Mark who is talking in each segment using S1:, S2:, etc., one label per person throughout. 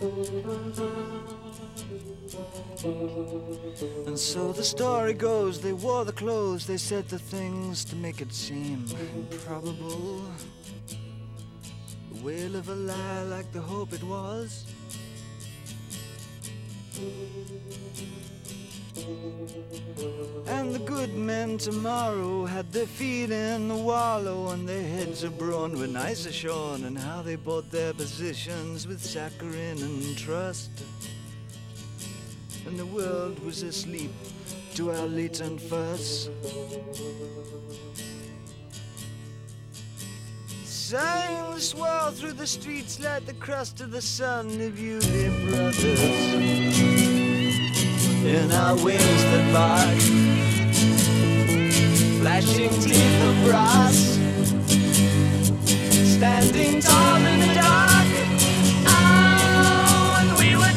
S1: And so the story goes, they wore the clothes, they said the things to make it seem improbable. The wail of a lie like the hope it was. And the good men tomorrow had their feet in the wallow and their heads abroad when ice ashorn, and how they bought their positions with saccharine and trust. And the world was asleep to our latent fuss. Sang the swirl through the streets like the crust of the sun, the beauty brothers in our wings that bark, flashing teeth of brass, standing tall in the dark. Oh, and we were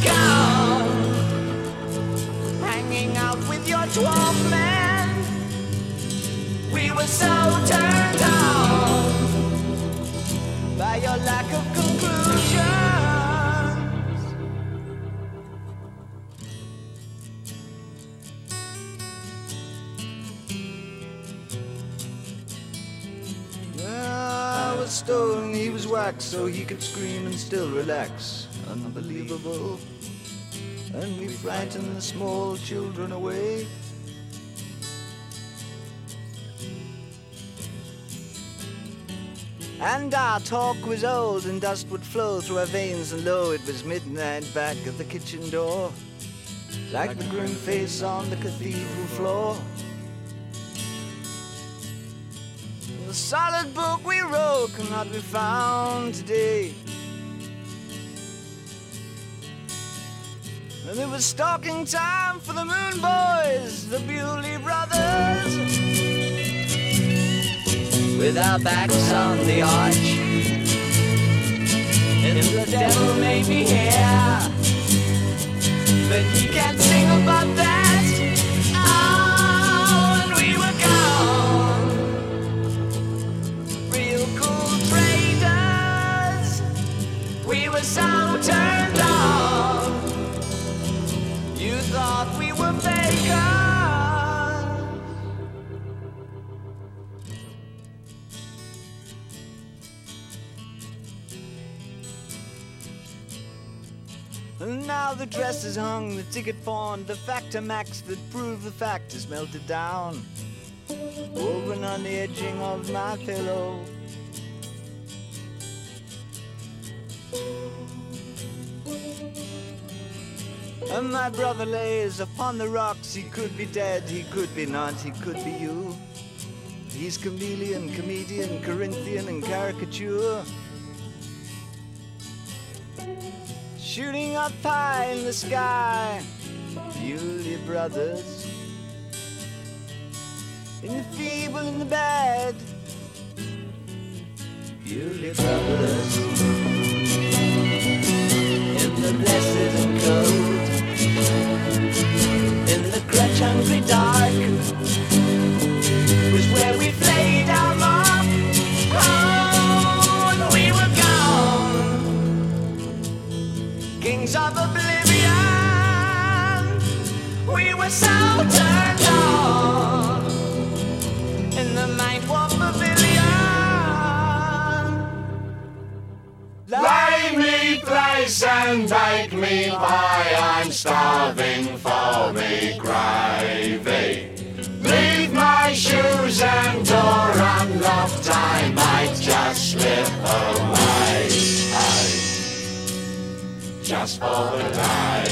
S1: gone, hanging out with your 12 men. We were so turned on by your lack of conclusion. Stone, he was wax, so he could scream and still relax. Unbelievable. And we frightened the small children away. And our talk was old, and dust would flow through our veins, and lo, it was midnight back at the kitchen door, like the grim face on the cathedral floor. The solid book we wrote cannot be found today. And it was stalking time for the Moon Boys, the Bewley Brothers, with our backs on the arch. And the devil may be here, but he can't sing about that. So turned on, you thought we were fakers. And now the dress is hung, the ticket pawned, the factor max that proved the fact is melted down, woven on the edging of my pillow. And my brother lays upon the rocks. He could be dead, he could be not, he could be you. He's chameleon, comedian, Corinthian, and caricature, shooting up high in the sky. Bewley Brothers, in the feeble and the bad. Bewley Brothers, in the blessed and cold, in the crutch-hungry dark, was where we played our mark. Oh, and we were gone, kings of oblivion. We were so turned on in the Mind Warp Pavilion.
S2: Lay me place and bake me pie, I'm starving for me gravy. Leave my shoes and door unlocked, I might just slip away. Hey, just for the day.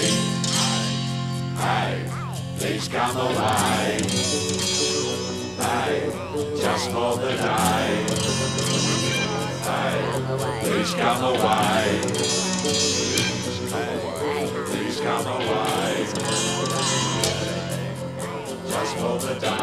S2: Hey, please come away. Hey, just for the day. Hey, please come away. Please come away. Just for the day.